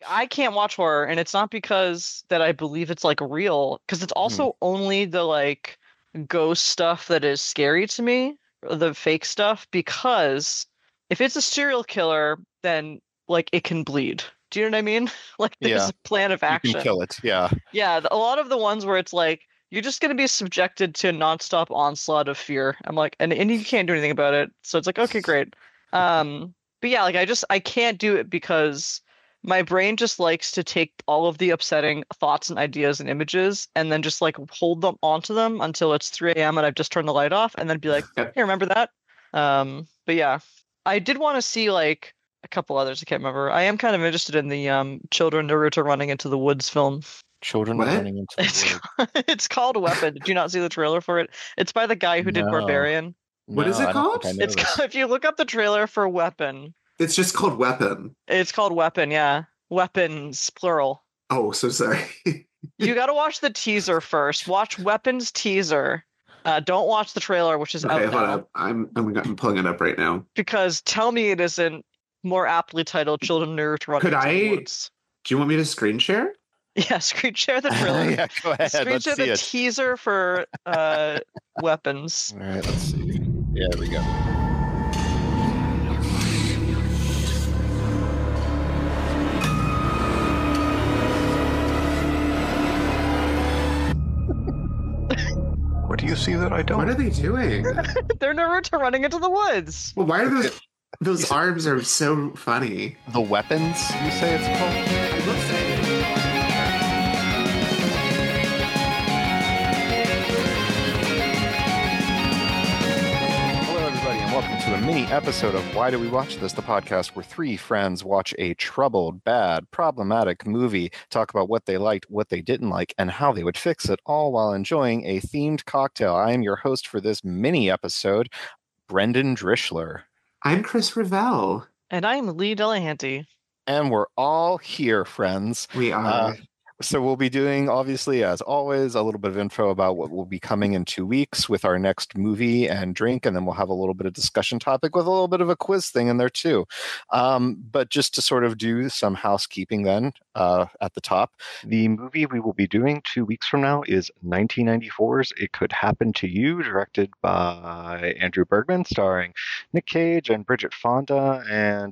I can't watch horror, and it's not because that I believe it's like real, because it's Mhm. also only the like ghost stuff that is scary to me, the fake stuff, because if it's a serial killer, then like it can bleed. Do you know what I mean? Like there's Yeah, a plan of you can action. kill it. Yeah. Yeah, a lot of the ones where it's like you're just going to be subjected to a nonstop onslaught of fear. I'm like, and you can't do anything about it. So it's like, okay, great. But yeah, like I can't do it because my brain just likes to take all of the upsetting thoughts and ideas and images and then just like hold them onto them until it's 3 a.m. and I've just turned the light off and then be like, Yep. hey, remember that? But yeah, I did want to see like a couple others. I can't remember. I am kind of interested in the children Naruto running into the woods film. Children What? running into the It's woods. it's called Weapon. Did you not see the trailer for it? It's by the guy who did No. Barbarian. What is No, it I don't think called? I know It's this. if you look up the trailer for Weapon, It's just called Weapon. it's called Weapon, yeah. Weapons, plural. Oh, so sorry. You got to watch the teaser first. Watch Weapons teaser. Don't watch the trailer, which is Okay, out hold now. up. I'm pulling it up right now. Because tell me it isn't more aptly titled Children Naruto Running Could into the I- Woods. Do you want me to screen share? Yeah, screen share the trailer. Yeah, go ahead. Screen Let's share see the it. teaser for Weapons. All right, let's see. Yeah, there we go. What do you see that I don't? What are they doing? They're Naruto running into the woods. Well, why are those arms are so funny? The Weapons, you say it's called? I will say. Hello, everybody, and welcome to a mini episode of Why Do We Watch This, the podcast where three friends watch a troubled, bad, problematic movie, talk about what they liked, what they didn't like, and how they would fix it, all while enjoying a themed cocktail. I am your host for this mini episode, Brendan Drischler. I'm Chris Revell. And I'm Lee Delahanty. And we're all here, friends. We are. So we'll be doing, obviously, as always, a little bit of info about what will be coming in 2 weeks with our next movie and drink, and then we'll have a little bit of discussion topic with a little bit of a quiz thing in there too. But just to sort of do some housekeeping then at the top, the movie we will be doing 2 weeks from now is 1994's It Could Happen to You, directed by Andrew Bergman, starring Nick Cage and Bridget Fonda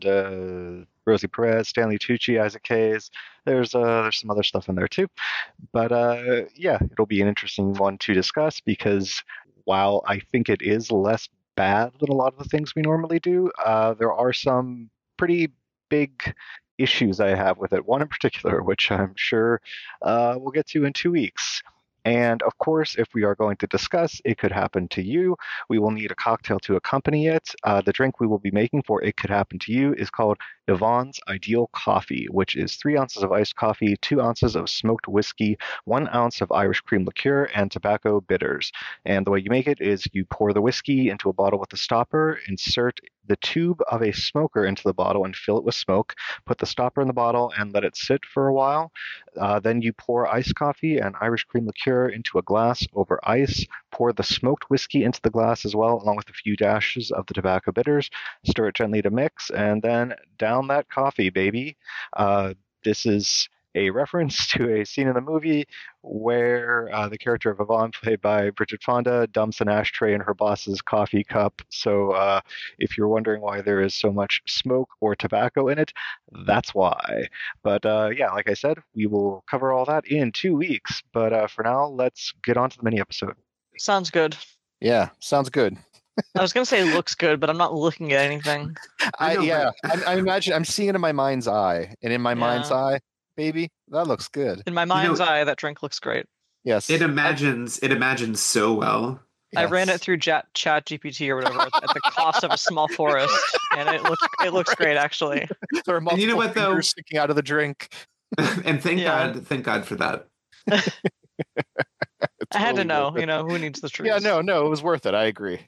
and Rosie Perez, Stanley Tucci, Isaac Hayes. There's some other stuff in there too. But yeah, it'll be an interesting one to discuss because while I think it is less bad than a lot of the things we normally do, there are some pretty big issues I have with it. One in particular, which I'm sure we'll get to in 2 weeks. And of course, if we are going to discuss It Could Happen to You, we will need a cocktail to accompany it. The drink we will be making for It Could Happen to You is called Yvonne's Ideal Coffee, which is 3 ounces of iced coffee, 2 ounces of smoked whiskey, 1 ounce of Irish cream liqueur, and tobacco bitters. And the way you make it is you pour the whiskey into a bottle with a stopper, insert the tube of a smoker into the bottle and fill it with smoke, put the stopper in the bottle and let it sit for a while. Then you pour iced coffee and Irish cream liqueur into a glass over ice, pour the smoked whiskey into the glass as well, along with a few dashes of the tobacco bitters, stir it gently to mix, and then down that coffee, baby. This is a reference to a scene in the movie where the character of Yvonne, played by Bridget Fonda, dumps an ashtray in her boss's coffee cup. So if you're wondering why there is so much smoke or tobacco in it, that's why. But yeah, like I said, we will cover all that in 2 weeks. But for now, let's get on to the mini episode. Sounds good. Yeah, sounds good. I was gonna say looks good, but I'm not looking at anything. I know, Yeah, I imagine I'm seeing it in my mind's eye, and in my mind's Yeah. eye, baby, that looks good. In my mind's eye, that drink looks great. Yes. It imagines so well. I ran it Yes. through Chat GPT or whatever at the cost of a small forest, and it looks great actually. There are multiple you know what, though? fingers sticking out of the drink. And thank Yeah. God for that. I had to Totally know, worth it. who needs the trees? Yeah, no, it was worth it. I agree.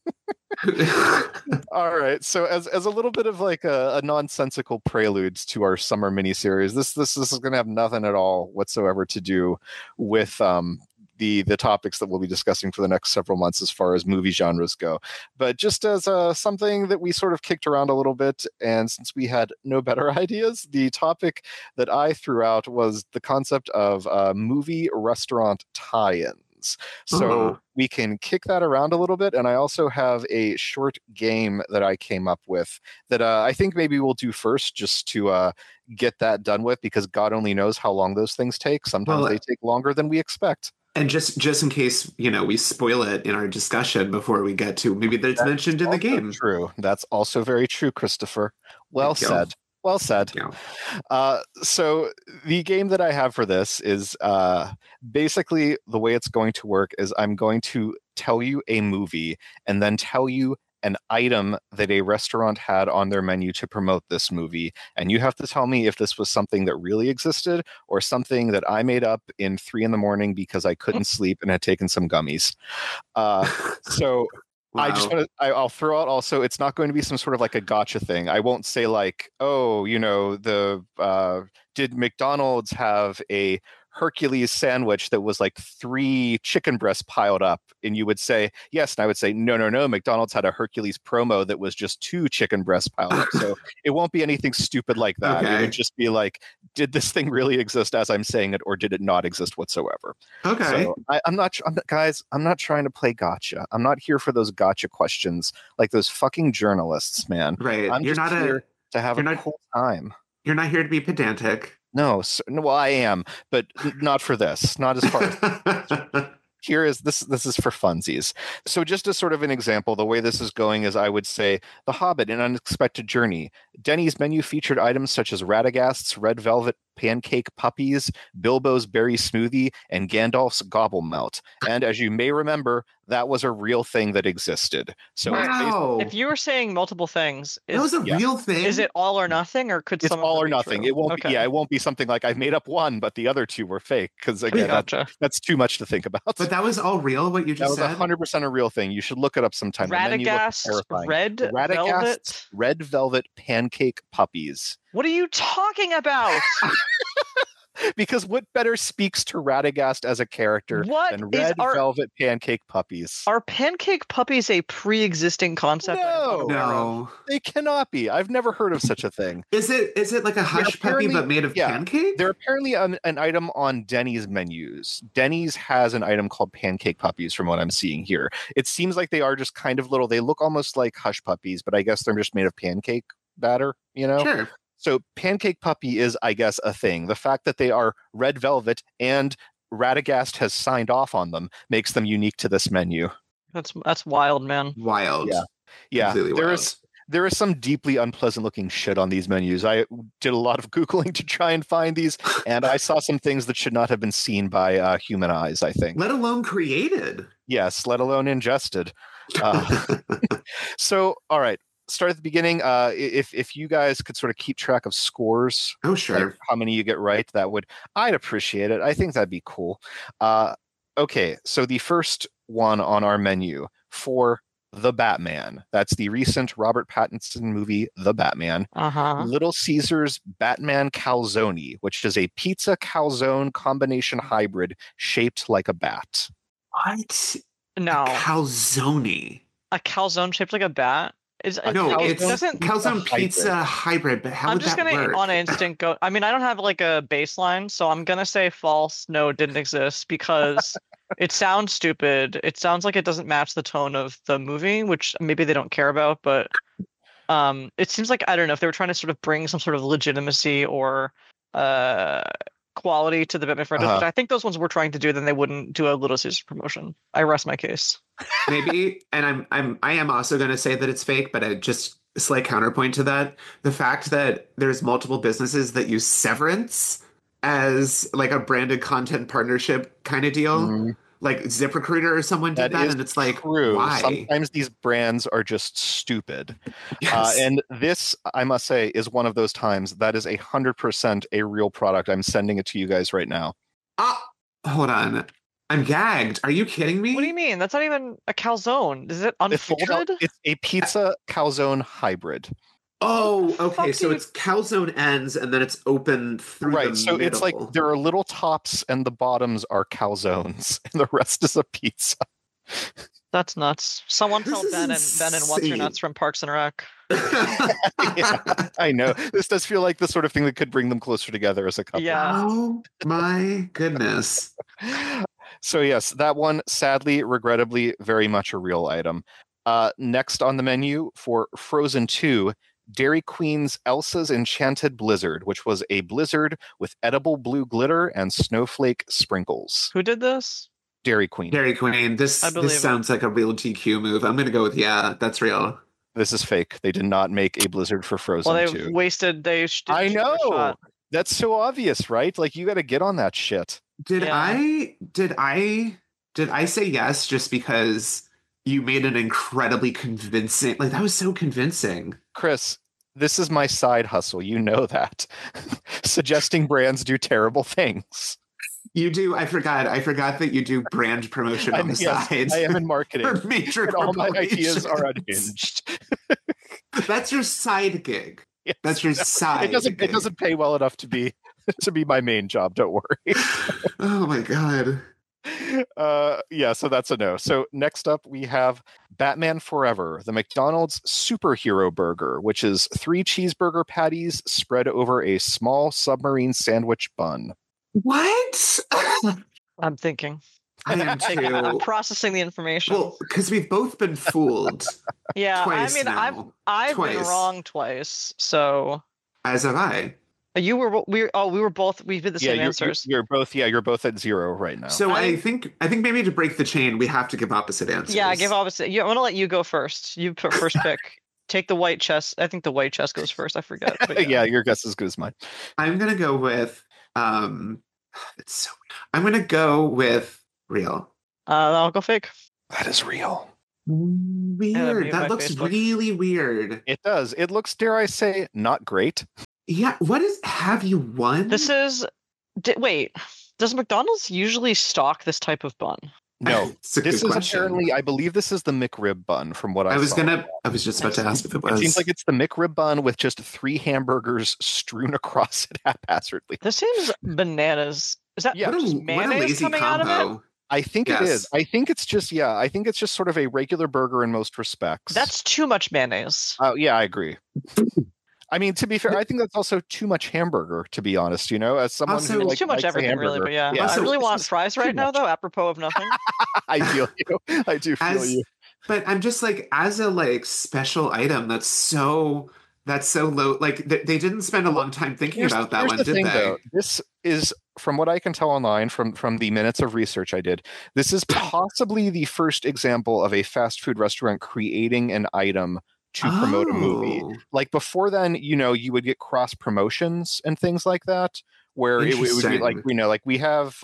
All right. So as a little bit of like a nonsensical prelude to our summer miniseries, this is going to have nothing at all whatsoever to do with the the topics that we'll be discussing for the next several months as far as movie genres go. But just as something that we sort of kicked around a little bit, and since we had no better ideas, the topic that I threw out was the concept of movie restaurant tie-ins. So we can kick that around a little bit. And I also have a short game that I came up with that I think maybe we'll do first just to get that done with, because God only knows how long those things take. Sometimes they take longer than we expect. And just in case, we spoil it in our discussion before we get to maybe that it's mentioned in the game. True. That's also very true, Christopher. Well said. Well said. So the game that I have for this is basically the way it's going to work is I'm going to tell you a movie and then tell you an item that a restaurant had on their menu to promote this movie. And you have to tell me if this was something that really existed or something that I made up in 3 a.m. because I couldn't sleep and had taken some gummies. So wow. I'll throw out also, it's not going to be some sort of like a gotcha thing. I won't say like, oh, did McDonald's have a Hercules sandwich that was like 3 chicken breasts piled up? And you would say yes, and I would say no, McDonald's had a Hercules promo that was just 2 chicken breasts piled up. So it won't be anything stupid like that. It would just be like, did this thing really exist as I'm saying it, or did it not exist whatsoever? So I'm not trying to play gotcha. I'm not here for those gotcha questions like those fucking journalists, man. Right. I'm just here to have a cool time. You're not here to be pedantic. No, well, I am, but not for this. Not as far as here is this is for funsies. So just as sort of an example, the way this is going is I would say The Hobbit: An Unexpected Journey. Denny's menu featured items such as Radagast's red velvet pancake puppies, Bilbo's berry smoothie, and Gandalf's gobble-melt. And as you may remember, that was a real thing that existed. So wow. If you were saying multiple things, that was a real thing. Is it all or nothing, or could it's all or nothing? True? It won't be. Yeah, it won't be something like I've made up one, but the other 2 were fake. Because again, that's too much to think about. But that was all real. What you just said. That was 100% a real thing. You should look it up sometime. Radagast red velvet pancake puppies. What are you talking about? Because what better speaks to Radagast as a character than red velvet pancake puppies? Are pancake puppies a pre-existing concept? No, they cannot be. I've never heard of such a thing. Is it like a hush puppy but made of pancake? They're apparently an item on Denny's menus. Denny's has an item called pancake puppies from what I'm seeing here. It seems like they are just kind of little, they look almost like hush puppies, but I guess they're just made of pancake batter, Sure. So pancake puppy is, I guess, a thing. The fact that they are red velvet and Radagast has signed off on them makes them unique to this menu. That's wild, man. Wild. Yeah. There is some deeply unpleasant looking shit on these menus. I did a lot of Googling to try and find these, and I saw some things that should not have been seen by human eyes, I think. Let alone created. Yes, let alone ingested. So, all right. Start at the beginning. If you guys could sort of keep track of scores, sure, like how many you get right, I'd appreciate it. I think that'd be cool. Okay, so the first one on our menu for The Batman. That's the recent Robert Pattinson movie, The Batman. Little Caesars Batman Calzone, which is a pizza calzone combination hybrid shaped like a bat. What? No. Calzone. A calzone shaped like a bat? It's calzone pizza hybrid, but how would that work? I'm just gonna on instinct go. I mean, I don't have like a baseline, so I'm gonna say false. No, it didn't exist because it sounds stupid. It sounds like it doesn't match the tone of the movie, which maybe they don't care about. But it seems like, I don't know, if they were trying to sort of bring some sort of legitimacy or quality to the Batman franchise, which I think those ones were trying to do, then they wouldn't do a Little Caesars promotion. I rest my case. Maybe, and I am also going to say that it's fake, but I just a slight counterpoint to that: the fact that there's multiple businesses that use Severance as like a branded content partnership kind of deal. Like ZipRecruiter or someone did that, and it's like, true. Why? Sometimes these brands are just stupid. Yes. And this, I must say, is one of those times that is 100% a real product. I'm sending it to you guys right now. Hold on. I'm gagged. Are you kidding me? What do you mean? That's not even a calzone. Is it unfolded? It's a pizza calzone hybrid. Oh, okay. fuck So do you- it's calzone ends and then it's open through the Right. So it's like middle. there are little tops and the bottoms are calzones, and the rest is a pizza. That's nuts. Someone This tell is Ben and What's Your insane. Nuts from Parks and Rec. Yeah, I know. This does feel like the sort of thing that could bring them closer together as a couple. Yeah. Oh my goodness. So yes, that one, sadly, regrettably, very much a real item. Next on the menu for Frozen 2, Dairy Queen's Elsa's Enchanted Blizzard, which was a blizzard with edible blue glitter and snowflake sprinkles. Who did this? Dairy Queen. Dairy Queen, this I believe it. sounds like a real GQ move. I'm gonna go with yeah, that's real. This is fake. They did not make a blizzard for Frozen Well, 2. they wasted. They didn't I shoot their know. shot. That's so obvious, right? Like you got to get on that shit. Did Yeah. I say yes just because you made an incredibly convincing, like that was so convincing. Chris, this is my side hustle. You know that. Suggesting brands do terrible things. You do. I forgot that you do brand promotion on the Yes, side. I am in marketing. For major And all my ideas are corporations. unhinged. That's your side gig. Yes. That's your side. It gig. doesn't pay well enough to be my main job, don't worry. Oh my god. Yeah, so that's a no. So next up we have Batman Forever, the McDonald's superhero burger, which is 3 cheeseburger patties spread over a small submarine sandwich bun. What? I'm thinking. I am I'm too. processing the information. Well, because we've both been fooled yeah, twice I mean, now. I've been Twice. wrong twice. So As have I. we were both. We did the same answers. You're both at 0 right now. So I I- think maybe to break the chain, we have to give opposite answers. Yeah, I give opposite. I'm gonna let you go first. You put first pick. Take the white chess. I think the white chess goes first. I forget. But yeah, your guess is as good as mine. I'm gonna go with it's so I'm gonna go with real. I'll go fake. That is real. Weird. be That my looks Facebook. really weird. It does. It looks, dare I say, not great. Yeah, what is have you won? This is. Wait, does McDonald's usually stock this type of bun? No. It's a This good is question. apparently, I believe this is the McRib bun from what I saw. I was just about to ask if it It was. seems like it's the McRib bun with just 3 hamburgers strewn across it haphazardly. This seems bananas. Is that Yeah, what just a mayonnaise lazy coming out of it? combo. I think it Yes. is. I think it's just sort of a regular burger in most respects. That's too much mayonnaise. Oh, yeah, I agree. I mean, to be fair, I think that's also too much hamburger, to be honest, as someone Also- who It's like, Too much likes a everything, really. hamburger. But yeah, Yeah, I Also, really this want is fries too right now, much. though. Apropos of nothing. I feel you. I do feel As, you. but I'm just like as a special item that's so low. Like they didn't spend a long time thinking about that one, the did thing, they? though. This is, from what I can tell online, from the minutes of research I did, this is possibly the first example of a fast food restaurant creating an item to promote a movie. Oh. Like before then, you would get cross promotions and things like that, where it would be like, Interesting. like we have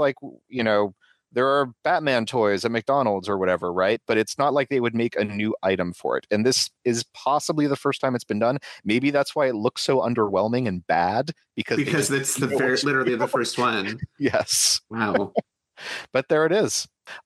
there are Batman toys at McDonald's or whatever, right? But it's not like they would make a new item for it. And this is possibly the first time it's been done. Maybe that's why it looks so underwhelming and bad because It's literally the first one. yes. Wow. But there it is.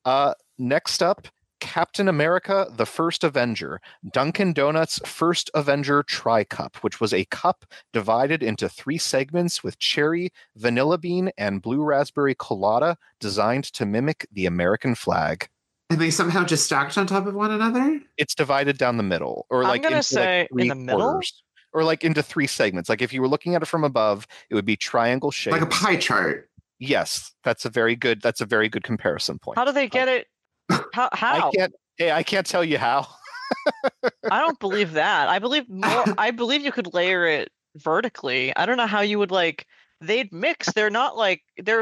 Next up, Captain America, the First Avenger, Dunkin' Donuts' First Avenger Tri-Cup, which was a cup divided into 3 segments with cherry, vanilla bean, and blue raspberry colada designed to mimic the American flag. And they somehow just stacked on top of one another? It's divided down the middle, or I'm like gonna into, say in 3 the middle? quarters, or like into 3 segments. Like if you were looking at it from above, it would be triangle shaped. Like a pie chart. Yes, that's a very good comparison point. How do they get it? How? I can't tell you how. I don't believe that. I believe more. I believe you could layer it vertically. I don't know how you would they'd mix. They're not they're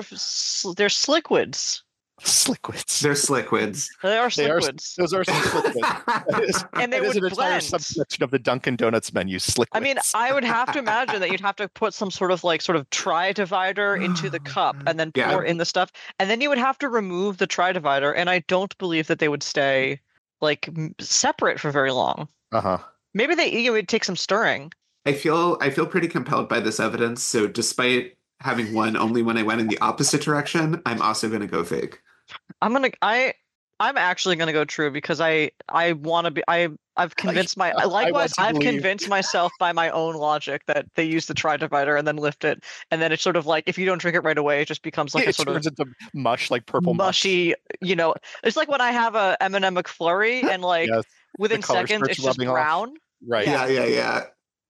sliquids. Sliquids. They're sliquids. They are They are- sliquids. Those are some sliquids. And they That is would an entire blend. subsection of the Dunkin' Donuts menu. Sliquids. I mean, I would have to imagine that you'd have to put some sort of tri divider into the cup and then Yeah. pour in the stuff, and then you would have to remove the tri divider. And I don't believe that they would stay separate for very long. uh-huh. Maybe it would take some stirring. I feel pretty compelled by this evidence. So despite having won only when I went in the opposite direction, I'm also gonna go fake. I'm I'm actually gonna go true because I want to be. I've convinced my likewise. want to I've believe. convinced myself by my own logic that they use the tri divider and then lift it, and then it's sort of like if you don't drink it right away, it just becomes like a It sort of turns into mush, like purple mush. mushy. It's like when I have a M&M McFlurry and like Yes, within color seconds starts it's just rubbing off. brown. right. Yeah.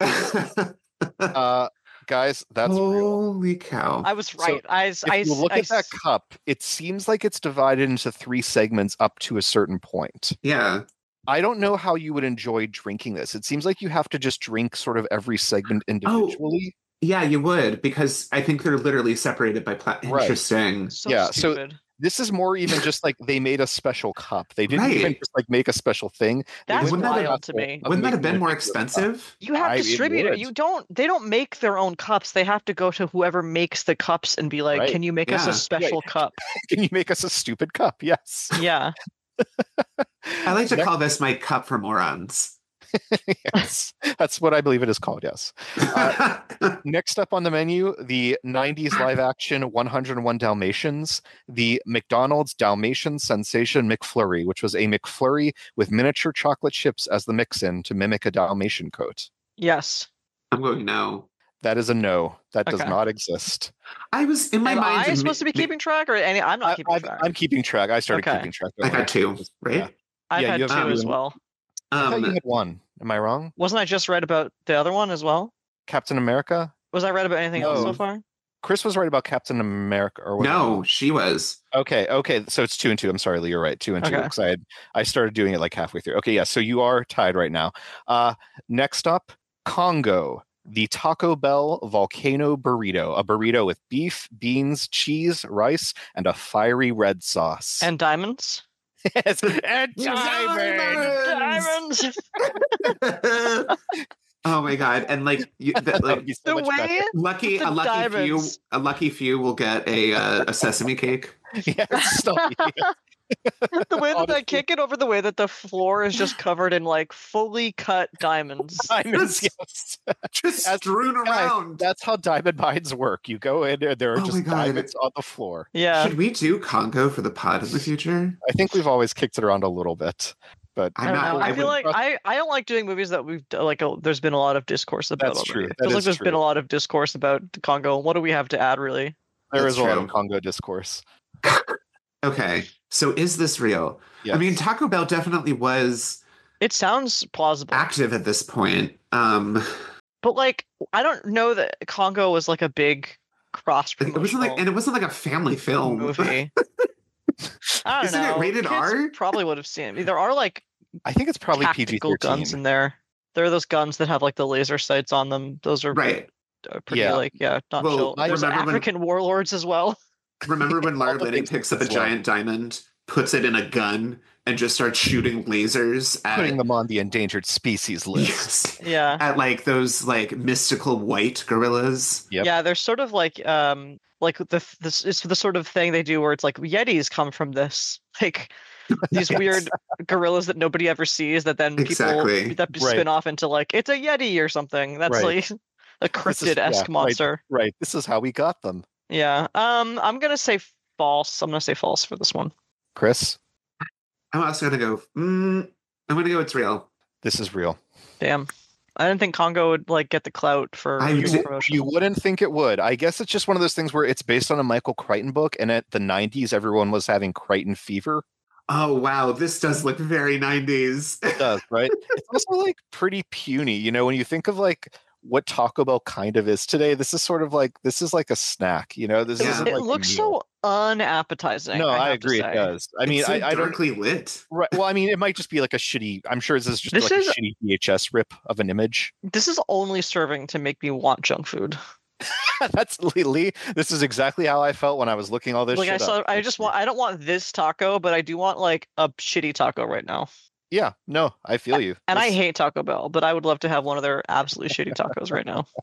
Yeah. Guys, that's real. Holy cow. I was So, right. If you look at that cup, it seems like it's divided into 3 segments up to a certain point. Yeah. I don't know how you would enjoy drinking this. It seems like you have to just drink sort of every segment individually. Yeah, you would, because I think they're literally separated by Right. Interesting. so yeah, so- stupid. This is more even just like they made a special cup. They didn't even Right. just like make a special thing. They That's went down the wild to path me. of Wouldn't that have making been a more regular cup. expensive? You have It distributed. would. They don't make their own cups. They have to go to whoever makes the cups and be like, Right. "Can you make us Yeah. a special cup?" Can you make us a stupid cup? Yes. Yeah. I like to Next- call this my cup for morons. Yes. That's what I believe it is called, yes. Next up on the menu, the 90s live action 101 Dalmatians, the McDonald's Dalmatian Sensation McFlurry, which was a McFlurry with miniature chocolate chips as the mix-in to mimic a Dalmatian coat. Yes. I'm going no. That is a no. That does Okay. not exist. I was in my Am mind. I supposed to be keeping track, or any? I'm not keeping track. I'm keeping track. I started Okay. keeping track. I got 2, right? Yeah. I've yeah, had you have 2 as two. well. I thought you had 1. Am I wrong? Wasn't I just right about the other one as well? Captain America? Was I right about anything else so No. far? Chris was right about Captain America. Or whatever. No, she was. Okay. So it's 2 and 2. I'm sorry, Lee. You're right. 2 and 2. Okay. Because I started doing it like halfway through. Okay, yeah. So you are tied right now. Next up, Congo, the Taco Bell Volcano Burrito, a burrito with beef, beans, cheese, rice, and a fiery red sauce. And diamonds. Yes, and Diamonds. Oh my god! And like, That would be so The much way better. lucky The a diamonds. lucky few will get a sesame cake. Yes, stop. The way that I Honestly. kick it over the way that the floor is just covered in like fully cut diamonds. Diamonds, yes. Just As- strewn guys, around. That's how diamond mines work. You go in there are Oh my just God. diamonds on the floor. Yeah. Should we do Congo for the pod in the future? I think we've always kicked it around a little bit, but I don't know. I feel would- like I don't like doing movies that we've there's been a lot of discourse about. That's true. already. It That feels like is there's been true. a lot of discourse about the Congo. What do we have to add, really? there That's is a lot true. of Congo discourse. Okay, so is this real? Yes. I mean, Taco Bell definitely was It sounds plausible, active at this point. but like I don't know that Congo was like a big cross It wasn't like, and it wasn't like a family film. movie. I don't Isn't it know. rated Kids R? Probably would have seen it. There are like I think it's probably tactical PG-13. guns in there. There are those guns that have like the laser sights on them. Those are Right. pretty Yeah. like not Well, chill. I There's remember when- African warlords as well. Remember when Lara All the Linney things picks up a as well. giant diamond, puts it in a gun, and just starts shooting lasers Putting at them on the endangered species list. yes, Yeah. at like those like mystical white gorillas. Yep. Yeah, they're sort of like this is the sort of thing they do where it's like Yetis come from this. Like these Yes. weird gorillas that nobody ever sees that then Exactly. people that Right. spin off into like it's a Yeti or something. That's Right. like a cryptid-esque yeah, right. monster. Right. This is how we got them. Yeah. I'm gonna say false. I'm gonna say false for this one. Chris, I'm also gonna go. I'm gonna go. It's real. this is real. Damn. I didn't think Congo would like get the clout for I movie did- promotion. You wouldn't think it would. I guess it's just one of those things where it's based on a Michael Crichton book, and at the 90s, everyone was having Crichton fever. Oh wow, this does look very 90s. It does, right? It's also like pretty puny. You know, when you think of like what Taco Bell kind of is today, this is sort of like a snack. You know, this Yeah. isn't It like a looks meal. so unappetizing. No, I have to agree. It say. does. I mean, It's so I don't. darkly lit. Right. Well, I mean, it might just be like a shitty. I'm sure this is just This like is- a shitty VHS rip of an image. This is only serving to make me want junk food. That's Lee. This is exactly how I felt when I was looking all this. Like shit up. I don't want this taco, but I do want like a shitty taco right now. Yeah. No, I feel you. And I This- hate Taco Bell, but I would love to have one of their absolutely shitty tacos right now.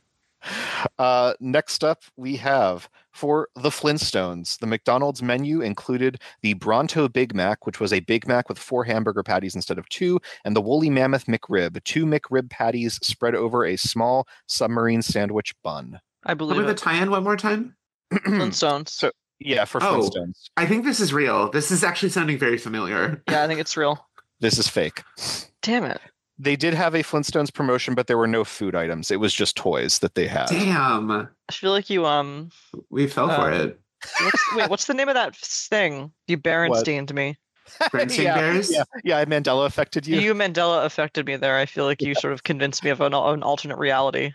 Next up, we have for the Flintstones. The McDonald's menu included the Bronto Big Mac, which was a Big Mac with 4 hamburger patties instead of 2, and the Woolly Mammoth McRib, 2 McRib patties spread over a small submarine sandwich bun. I Remember believe the it. tie-in one more time? Flintstones. So- Yeah, for Oh. Flintstones. I think this is real. This is actually sounding very familiar. Yeah, I think it's real. This is fake. Damn it. They did have a Flintstones promotion, but there were no food items. It was just toys that they had. Damn. I feel like you We fell for it. what's the name of that thing? You Berenstein me. Bernstein yeah, Bears? yeah, Mandela affected you. You Mandela affected me there. I feel like you sort of convinced me of an alternate reality.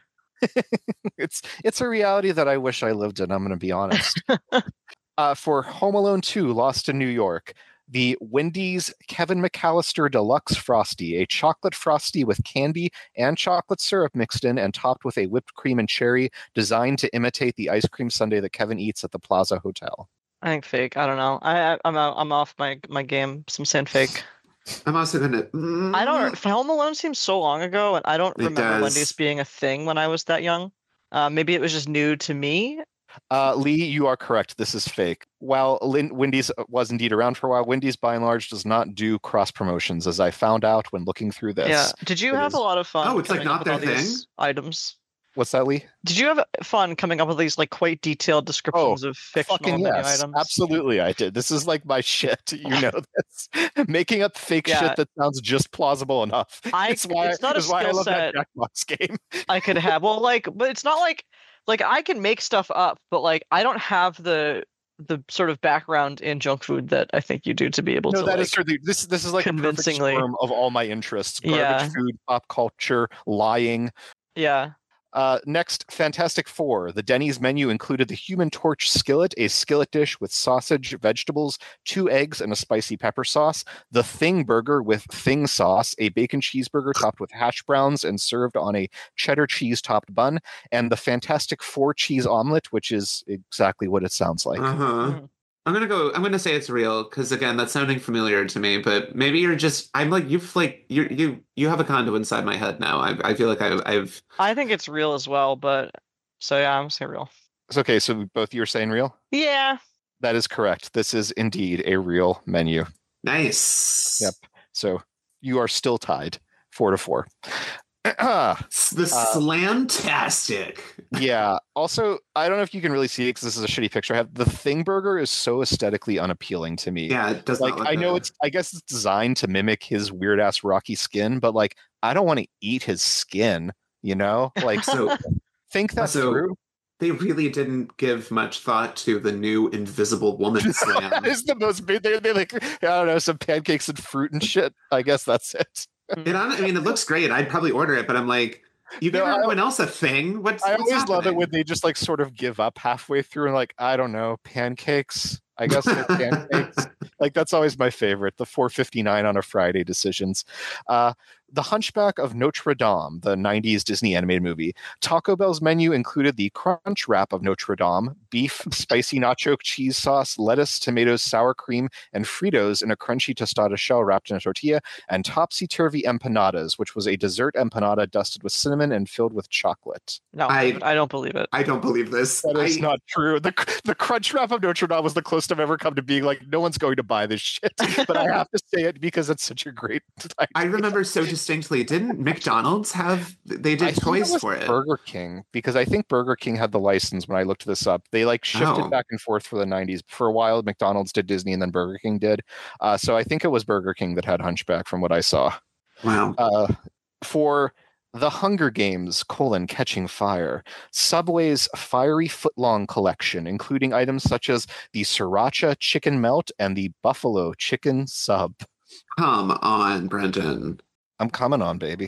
It's a reality that I wish I lived in, I'm going to be honest. For Home Alone 2, Lost in New York, the Wendy's Kevin McAllister Deluxe Frosty, a chocolate frosty with candy and chocolate syrup mixed in and topped with a whipped cream and cherry, designed to imitate the ice cream sundae that Kevin eats at the Plaza Hotel. I think fake. I don't know. I'm off my game. Some saying fake. I'm also gonna. I don't. Home Alone seems so long ago, and I don't It remember does. Wendy's being a thing when I was that young. Maybe it was just new to me. Lee, you are correct. This is fake. While Wendy's was indeed around for a while, Wendy's by and large does not do cross promotions, as I found out when looking through this. Yeah. Did you It have is- a lot of fun? Oh, it's, like, coming up not with their all these items? What's that, Lee? Did you have fun coming up with these like quite detailed descriptions of fictional Fucking menu yes, items? absolutely I did. This is like my shit. You know this. Making up fake Yeah. shit that sounds just plausible enough. It's not a it's why I skill love that set Jackbox game. I could have. Well, but it's not like I can make stuff up, but like I don't have the sort of background in junk food that I think you do to be able No, to that like, is true. This is like a perfect convincingly- storm of all my interests: garbage, Yeah. food, pop culture, lying. yeah. Next, Fantastic Four. The Denny's menu included the Human Torch skillet, a skillet dish with sausage, vegetables, 2 eggs, and a spicy pepper sauce. The Thing Burger with Thing sauce, a bacon cheeseburger topped with hash browns and served on a cheddar cheese topped bun. And the Fantastic Four cheese omelet, which is exactly what it sounds like. Uh-huh. Mhm. I'm gonna say it's real because again, that's sounding familiar to me. But maybe you're just. I'm like you have a condo inside my head now. I feel like I've. I think it's real as well, but so yeah, I'm saying real. It's okay, so both you are saying real? Yeah. That is correct. This is indeed a real menu. Nice. Yep. So you are still tied 4-4. The Slamtastic. Yeah. Also, I don't know if you can really see it because this is a shitty picture I have. The Thing Burger is so aesthetically unappealing to me. Yeah, it does Like, not look I know good. I guess it's designed to mimic his weird ass rocky skin, but like, I don't want to eat his skin, you know? Like, So think that so- through. they really didn't give much thought to the new Invisible Woman slam. That is the most big. They like, I don't know, some pancakes and fruit and shit. I guess that's it. I mean, it looks great. I'd probably order it, but I'm like, you give No, I- everyone else a thing. What's I what's always love it happening? when they just like sort of give up halfway through and like, I don't know, pancakes. I guess they're pancakes. Like that's always my favorite. The 4:59 on a Friday decisions. The Hunchback of Notre Dame, the 90s Disney animated movie. Taco Bell's menu included the Crunch Wrap of Notre Dame, beef, spicy nacho cheese sauce, lettuce, tomatoes, sour cream, and Fritos in a crunchy tostada shell wrapped in a tortilla, and Topsy-Turvy Empanadas, which was a dessert empanada dusted with cinnamon and filled with chocolate. No, I don't believe it. I don't believe this. That is not true. The Crunch Wrap of Notre Dame was the closest I've ever come to being like, no one's going to buy this shit. But I have to say it because it's such a great idea. I remember so distinctly. Didn't McDonald's have? They I did think toys was for it. Burger King, because I think Burger King had the license when I looked this up. They like shifted Oh. back and forth for the 90s. For a while, McDonald's did Disney and then Burger King did. So I think it was Burger King that had Hunchback from what I saw. Wow. For The Hunger Games, Catching Fire, Subway's Fiery Footlong collection, including items such as the Sriracha Chicken Melt and the Buffalo Chicken Sub. Come on, Brendan. I'm coming on, baby.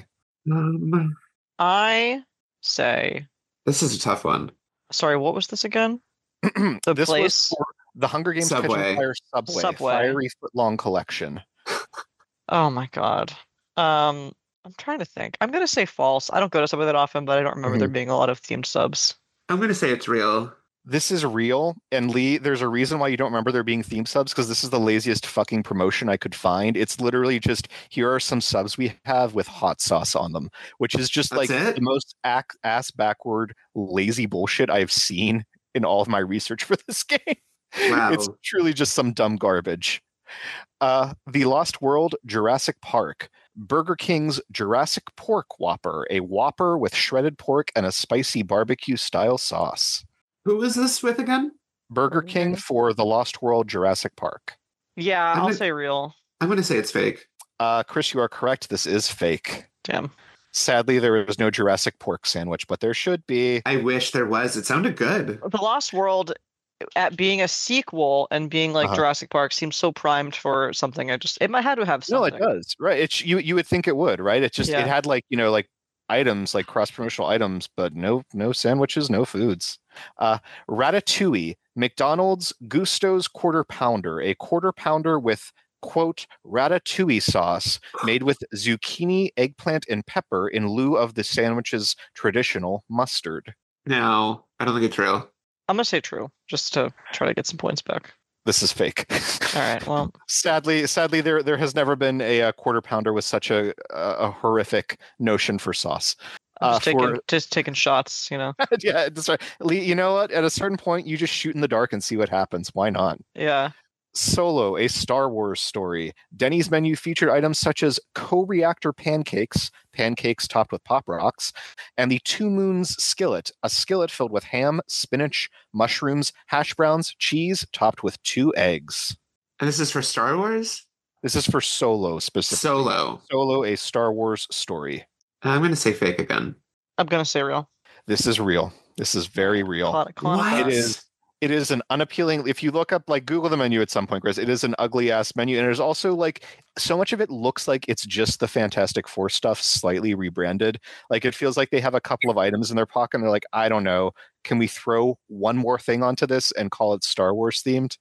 I say, This is a tough one. sorry, what was this again? The This place? was for The Hunger Games Subway. Catching Fire Subway. Fiery Footlong collection. Oh my god. I'm trying to think. I'm gonna say false. I don't go to Subway that often, but I don't remember there being a lot of themed subs. I'm gonna say it's real. This is real, and Lee, there's a reason why you don't remember there being theme subs, because this is the laziest fucking promotion I could find. It's literally just, here are some subs we have with hot sauce on them, which is just That's like it? the most ass backward, lazy bullshit I've seen in all of my research for this game. Wow. It's truly just some dumb garbage. The Lost World Jurassic Park. Burger King's Jurassic Pork Whopper, a Whopper with shredded pork and a spicy barbecue style sauce. Who is this with again? Burger King for The Lost World Jurassic Park. Yeah, I'm I'll gonna- say real. I'm going to say it's fake. Chris, you are correct. This is fake. Damn. Sadly, there is no Jurassic pork sandwich, but there should be. I wish there was. It sounded good. The Lost World, at being a sequel and being like Uh-huh. Jurassic Park, seems so primed for something. It might have to have No, something. it does. Right. It's you would think it would, right? It just Yeah. it had like, like items, like cross-promotional items, but no sandwiches, no foods. Ratatouille, McDonald's Gusto's Quarter Pounder, a quarter pounder with quote ratatouille sauce made with zucchini, eggplant, and pepper in lieu of the sandwich's traditional mustard. No, I don't think it's real. I'm gonna say true, just to try to get some points back. This is fake. All right. Well, Sadly, there has never been a quarter pounder with such a horrific notion for sauce. I'm just taking shots. You know. Yeah, that's right. Lee, you know what? At a certain point, you just shoot in the dark and see what happens. Why not? Yeah. Solo, a Star Wars story. Denny's menu featured items such as co-reactor pancakes topped with Pop Rocks, and the Two Moons skillet, a skillet filled with ham, spinach, mushrooms, hash browns, cheese, topped with 2 eggs. And this is for Star Wars? This is for Solo specifically. Solo, a Star Wars story. I'm going to say fake again. I'm gonna say real. This is real. This is very real. What? It is an unappealing. If you look up, like, Google the menu at some point, Chris, it is an ugly ass menu, and there's also like so much of it looks like it's just the Fantastic Four stuff, slightly rebranded. Like, it feels like they have a couple of items in their pocket, and they're like, I don't know, can we throw one more thing onto this and call it Star Wars themed?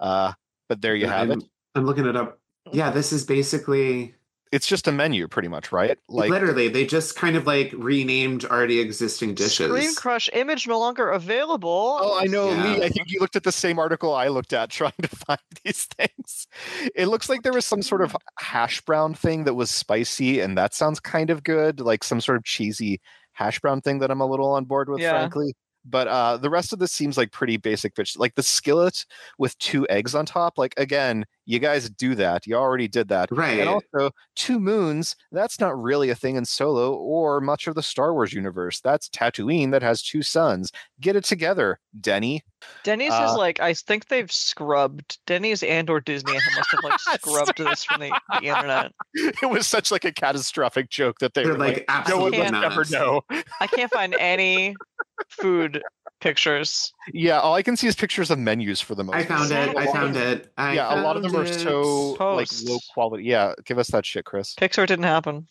But there you have it. I'm looking it up. Yeah, this is basically It's just a menu, pretty much, right? Like, literally they just kind of like renamed already existing dishes. Screen Crush image no longer available. Oh, I know, Yeah. Lee. I think you looked at the same article I looked at trying to find these things. It looks like there was some sort of hash brown thing that was spicy, and that sounds kind of good, like some sort of cheesy hash brown thing that I'm a little on board with, Yeah. frankly. But the rest of this seems like pretty basic bitch. Like the skillet with 2 eggs on top. Like, again, you guys do that. You already did that. Right. And also, 2 moons, that's not really a thing in Solo or much of the Star Wars universe. That's Tatooine that has 2 suns. Get it together, Denny. Denny's is like, I think they've scrubbed Denny's and or Disney must have like scrubbed this from the internet. It was such like a catastrophic joke that They're were like, no one absolutely would not. never know. I can't find any food pictures. Yeah, all I can see is pictures of menus for the most I found part. it. I found it. Yeah, a lot of them are so like Posts. low quality. Yeah, give us that shit, Chris. Pixar didn't happen.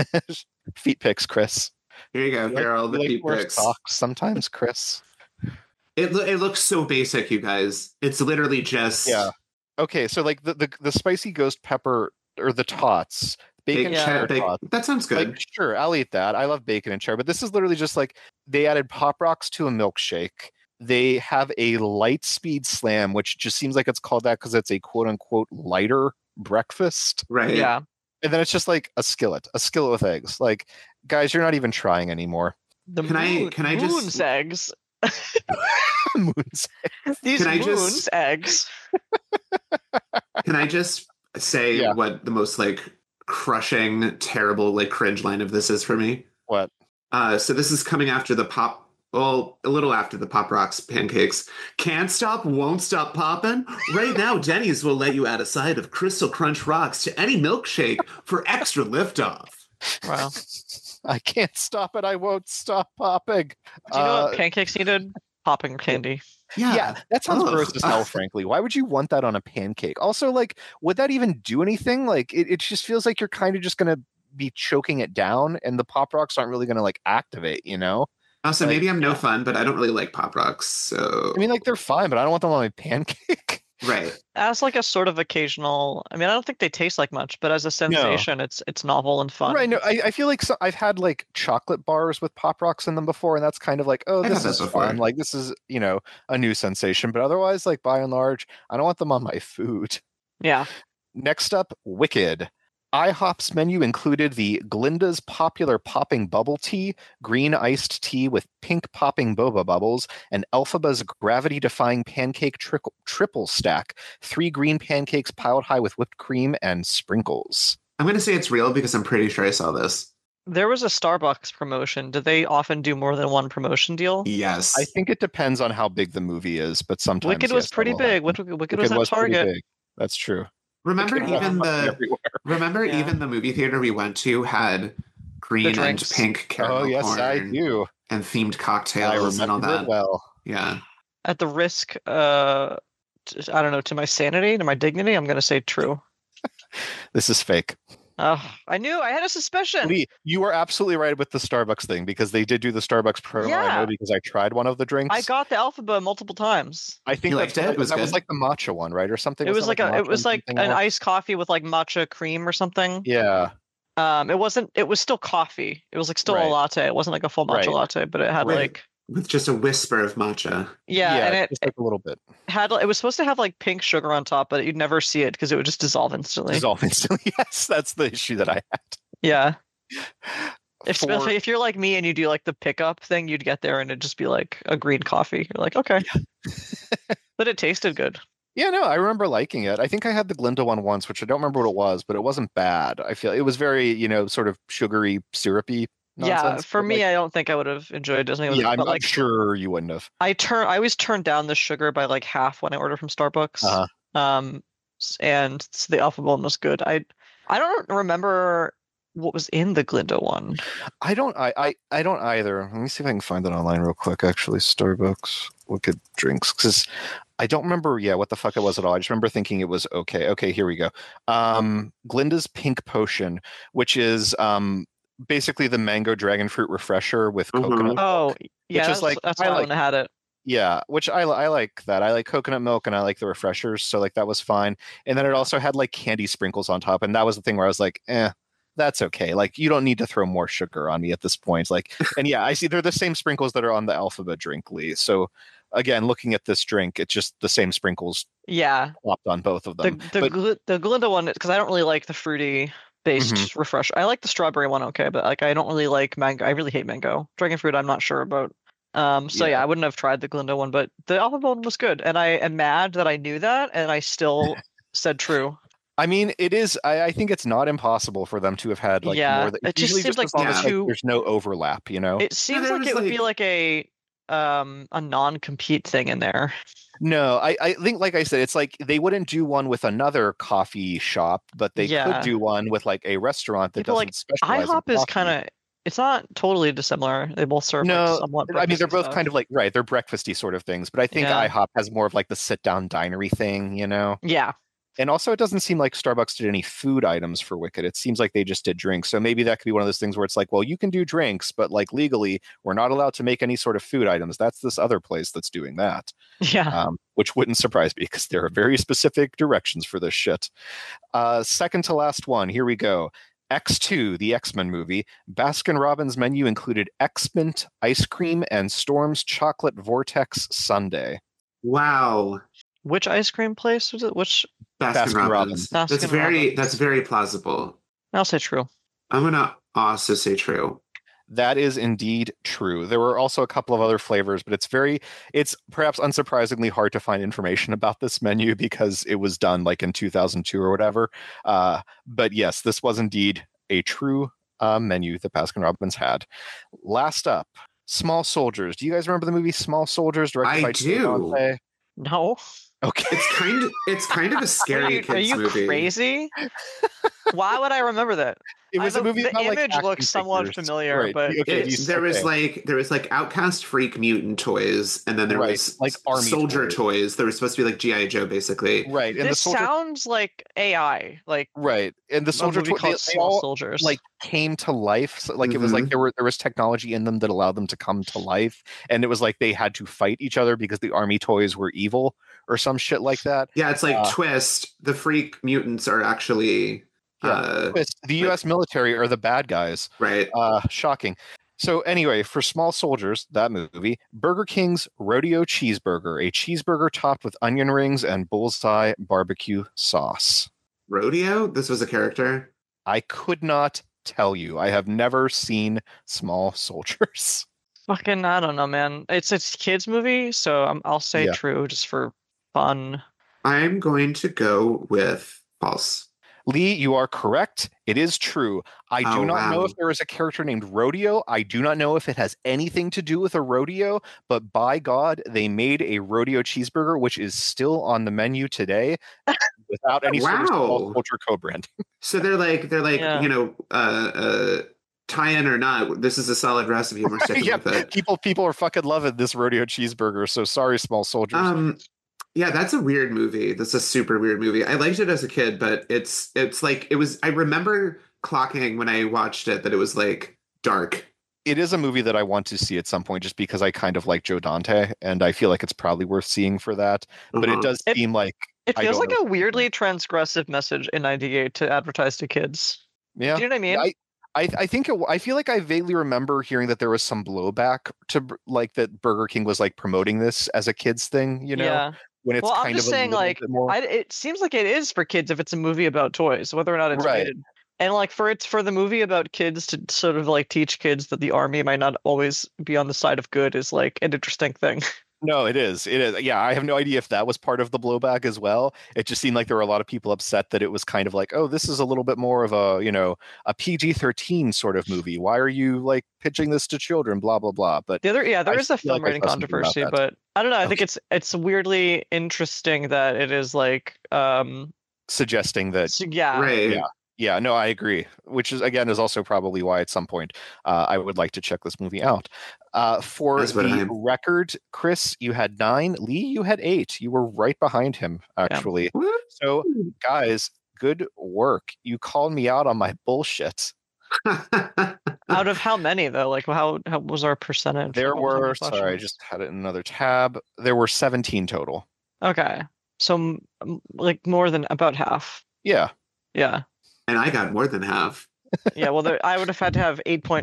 Feet pics, Chris. Here you go. Here are all the You like feet wear pics. socks sometimes, Chris. It looks so basic, you guys. It's literally just Yeah. Okay, so like the spicy ghost pepper or the tots, bacon Yeah. cheddar bacon. tots. That sounds good. Like, sure, I'll eat that. I love bacon and cheddar, but this is literally just like they added Pop Rocks to a milkshake. They have a light speed slam, which just seems like it's called that because it's a quote unquote lighter breakfast. Right. Yeah. And then it's just like a skillet with eggs. Like, guys, you're not even trying anymore. The Can I just- moon's eggs. Moons. These Can I moon's just- eggs. Can I just say Yeah. what the most like crushing, terrible, like cringe line of this is for me? What? So this is coming after a little after the Pop Rocks pancakes. Can't stop, won't stop popping. Right now, Denny's will let you add a side of Crystal Crunch Rocks to any milkshake for extra liftoff. Wow. I can't stop it. I won't stop popping. Do you know what pancakes needed? Popping candy. Yeah, that sounds Ugh. gross as hell, frankly. Why would you want that on a pancake? Also, like, would that even do anything? Like, it just feels like you're kind of just going to be choking it down, and the Pop Rocks aren't really going to, like, activate, you know? Also, Like, maybe I'm no fun, but I don't really like Pop Rocks, so I mean, like, they're fine, but I don't want them on my pancake. right. As like a sort of occasional, I mean, I don't think they taste like much, but as a sensation, it's novel and fun. Right. No, I feel like I've had, like, chocolate bars with Pop Rocks in them before, and that's kind of like, oh, I've this had is that before. fun. Like, this is, a new sensation. But otherwise, like, by and large, I don't want them on my food. Yeah. Next up, Wicked. IHOP's menu included the Glinda's popular popping bubble tea, green iced tea with pink popping boba bubbles, and Elphaba's gravity-defying pancake triple stack, 3 green pancakes piled high with whipped cream and sprinkles. I'm going to say it's real because I'm pretty sure I saw this. There was a Starbucks promotion. Did they often do more than one promotion deal? Yes. I think it depends on how big the movie is, but sometimes Wicked was yes, that pretty will big. happen. Wicked was Wicked at was pretty Target. big. That's true. Remember Wicked was even fucking the everywhere. remember Yeah. even the movie theater we went to had green and drinks. pink caramel Oh yes, I corn do. and themed I cocktails and all remember it that. well. Yeah. At the risk, I don't know, to my sanity, to my dignity, I'm gonna say true. This is fake. I knew. I had a suspicion. Lee, you are absolutely right with the Starbucks thing because they did do the Starbucks promo. I Yeah. know because I tried one of the drinks. I got the Alphaba multiple times. I think You that's liked it? It was that was good? like the matcha one, right, or something. It was like matcha it was and like something an else? iced coffee with like matcha cream or something. Yeah, It wasn't. It was still coffee. It was like still a Right. latte. It wasn't like a full matcha Right. latte, but it had Right. like With just a whisper of matcha. and it just like a little bit. it was supposed to have like pink sugar on top, but you'd never see it because it would just dissolve instantly. Dissolve instantly. Yes, that's the issue that I had. Yeah. For- If you're like me and you do like the pickup thing, you'd get there and it'd just be like a green coffee. You're like, okay. But it tasted good. Yeah, no, I remember liking it. I think I had the Glinda one once, which I don't remember what it was, but it wasn't bad. I feel it was very, sort of sugary, syrupy Yeah, nonsense. for but, me, like, I don't think I would have enjoyed Disney. yeah, I'm but like sure you wouldn't have. I always turn down the sugar by like half when I order from Starbucks. Uh-huh. And the Alpha Bone was good. I don't remember what was in the Glinda one. I don't either. Let me see if I can find it online real quick. Actually, Starbucks Wicked drinks, because I don't remember. Yeah, what the fuck it was at all. I just remember thinking it was okay. Okay, here we go. Glinda's Pink Potion, which is basically the mango dragon fruit refresher with Mhm. coconut. Oh, yeah, is like- that's I why I like- wouldn't have had it. Yeah, which I like that. I like coconut milk and I like the refreshers, so like that was fine. And then it also had like candy sprinkles on top, and that was the thing where I was like, that's okay. Like you don't need to throw more sugar on me at this point. Like, and yeah, I see they're the same sprinkles that are on the Alphaba drink, Lee. So again, looking at this drink, it's just the same sprinkles Yeah, plopped on both of them. the Glinda one, because I don't really like the fruity based Mm-hmm. refresher. I like the strawberry one, okay, but like I don't really like mango. I really hate mango. Dragon fruit, I'm not sure about. So Yeah. I wouldn't have tried the Glinda one, but the Alpha Bone was good, and I am mad that I knew that, and I still said true. I mean, it is. I think it's not impossible for them to have had like Yeah, more. Than, it just usually seems like as long as, too- there's no overlap. It seems there like was, it would be like- like a non-compete thing in there. No, I think, like I said, it's like they wouldn't do one with another coffee shop, but they Yeah. could do one with like a restaurant that People doesn't like specialize IHOP in is coffee. kind of. It's not totally dissimilar. They both serve No, like somewhat. I mean they're breakfasty both stuff. kind of like right. They're breakfasty sort of things, but I think Yeah. IHOP has more of like the sit-down dinery thing, Yeah, And also, it doesn't seem like Starbucks did any food items for Wicked. It seems like they just did drinks. So maybe that could be one of those things where it's like, well, you can do drinks, but like legally, we're not allowed to make any sort of food items. That's this other place that's doing that, yeah. which wouldn't surprise me because there are very specific directions for this shit. Second to last one. Here we go. X2, the X-Men movie. Baskin Robbins menu included X-Mint ice cream and Storm's chocolate vortex sundae. Wow. Which ice cream place was it? Which? Baskin Robbins. Baskin Robbins. That's very plausible. I'll say true. I'm gonna also say true. That is indeed true. There were also a couple of other flavors, but it's perhaps unsurprisingly hard to find information about this menu because it was done like in 2002 or whatever. But yes, this was indeed a true menu that Baskin Robbins had. Last up, Small Soldiers. Do you guys remember the movie Small Soldiers? Directed I by do. Dante? No. Okay. It's kind of a scary Are kids you movie. crazy? Why would I remember that? It was a movie the about, like, image action looks somewhat figures. familiar, Right. but Okay, There was like Outcast Freak Mutant toys, and then there Right, was like army soldier toys. toys. There was supposed to be like GI Joe, basically. Right. And this the soldier sounds like AI, like right. And the a soldier movie toy, called they Small all Soldiers. like came to life. So, like it was like there was technology in them that allowed them to come to life, and it was like they had to fight each other because the army toys were evil or some shit like that. Yeah, it's like Twist. The Freak Mutants are actually Twist, the U.S. military are the bad guys. right. Shocking. So anyway, for Small Soldiers, that movie, Burger King's Rodeo Cheeseburger, a cheeseburger topped with onion rings and bullseye barbecue sauce. Rodeo. This was a character. I could not tell you. I have never seen Small Soldiers. fucking, I don't know, man. It's a kids movie, so I'll say Yeah. true just for fun. I'm going to go with false. Lee, you are correct. It is true. I do not know if there is a character named Rodeo. I do not know if it has anything to do with a rodeo, but by God, they made a rodeo cheeseburger, which is still on the menu today without any sort of small culture co-brand. So they're like, tie-in or not, this is a solid recipe. We're sticking with it. People are fucking loving this rodeo cheeseburger. So sorry, small soldiers. Yeah, that's a weird movie. That's a super weird movie. I liked it as a kid, but it's like it was. I remember clocking when I watched it that it was like dark. It is a movie that I want to see at some point, just because I kind of like Joe Dante, and I feel like it's probably worth seeing for that. But it does seem like it feels like a weirdly transgressive message in '98 to advertise to kids. Yeah, do you know what I mean? I think I feel like I vaguely remember hearing that there was some blowback to like that Burger King was like promoting this as a kids thing. Yeah. When it's I'm just saying, like, it seems like it is for kids if it's a movie about toys, whether or not it's rated. And like for the movie about kids to sort of like teach kids that the army might not always be on the side of good is like an interesting thing. No, it is. It is. Yeah, I have no idea if that was part of the blowback as well. It just seemed like there were a lot of people upset that it was kind of like, oh, this is a little bit more of a, a PG-13 sort of movie. Why are you like pitching this to children? Blah blah blah. But there is a film rating controversy, but I don't know. I think it's weirdly interesting that it is like suggesting that. Yeah. Right. Yeah, no, I agree. Which is also probably why at some point I would like to check this movie out. For the record, Chris, you had 9. Lee, you had 8. You were right behind him, actually. Yeah. So, guys, good work. You called me out on my bullshit. Out of how many, though? Like, how was our percentage? There were, sorry, I just had it in another tab. There were 17 total. Okay. So, like, more than about half. Yeah. Yeah. And I got more than half. Yeah, well, I would have had to have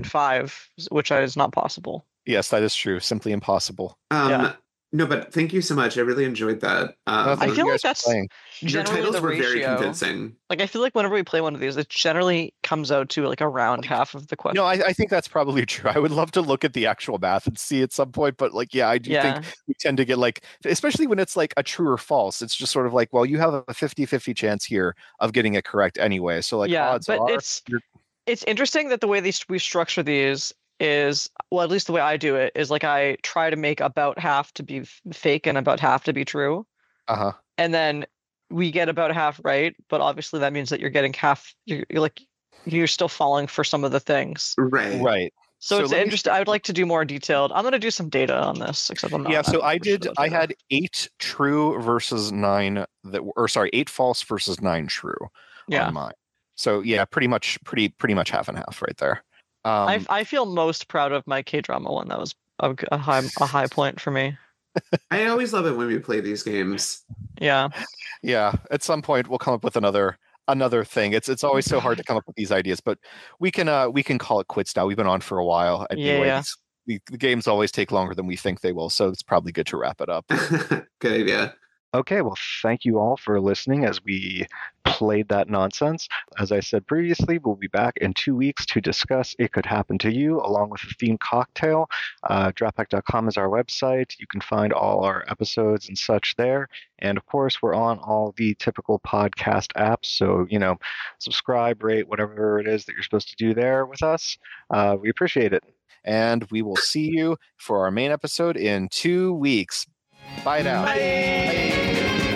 8.5, which is not possible. Yes, that is true. Simply impossible. No, but thank you so much. I really enjoyed that. I feel like that's your titles were very convincing. Like, I feel like whenever we play one of these, it generally comes out to like around half of the question. No, I think that's probably true. I would love to look at the actual math and see at some point, but like, I do think we tend to get like, especially when it's like a true or false, it's just sort of like, well, you have a 50-50 chance here of getting it correct anyway. So like, odds are. It's interesting that the way we structure these is, well, at least the way I do it is like I try to make about half to be fake and about half to be true. And then we get about half right, but obviously that means that you're getting half. You're still falling for some of the things. Right. So it's interesting. I would like to do more detailed. I'm going to do some data on this, except I'm not. Yeah. So I had 8 true versus 9 8 false versus 9 true. On mine. So yeah, pretty much half and half right there. I feel most proud of my K-drama one. That was a high point for me. I always love it when we play these games. Yeah. At some point, we'll come up with another thing. It's always so hard to come up with these ideas, but we can call it quits now. We've been on for a while. The games always take longer than we think they will, so it's probably good to wrap it up. Good idea. Okay, well, thank you all for listening as we played that nonsense. As I said previously, we'll be back in 2 weeks to discuss It Could Happen to You, along with a themed cocktail. Dropback.com is our website. You can find all our episodes and such there. And of course, we're on all the typical podcast apps. So, subscribe, rate, whatever it is that you're supposed to do there with us. We appreciate it. And we will see you for our main episode in 2 weeks. Bye now. Bye.